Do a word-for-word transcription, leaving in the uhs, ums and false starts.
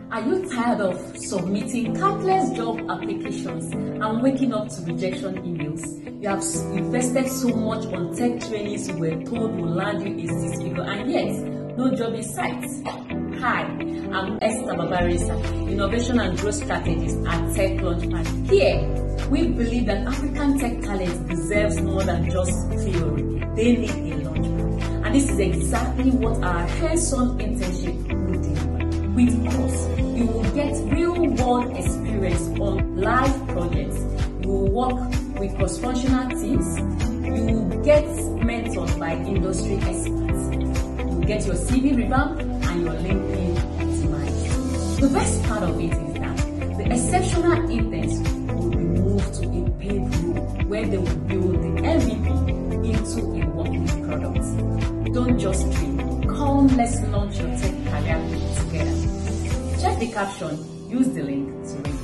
Are you tired of submitting countless job applications and waking up to rejection emails? You have invested so much on tech trainings you were told will land you a six figure, and yet no job in sight. Hi, I'm Esther Babarisa, Innovation and Growth Strategist at Tech Launchpad. Here, we believe that African tech talent deserves more than just theory. They need a launchpad. And this is exactly what our hands-on internship will deliver. With us, you will get real-world experience on live projects. You will work with cross-functional teams. You will get mentored by industry experts. You will get your C V revamped and your LinkedIn optimized. The best part of it is that the exceptional interns will be moved to a paid role where they will build the M V P into a working product. Don't just dream. Come, let's launch your tech career together. Check the caption, use the link to read.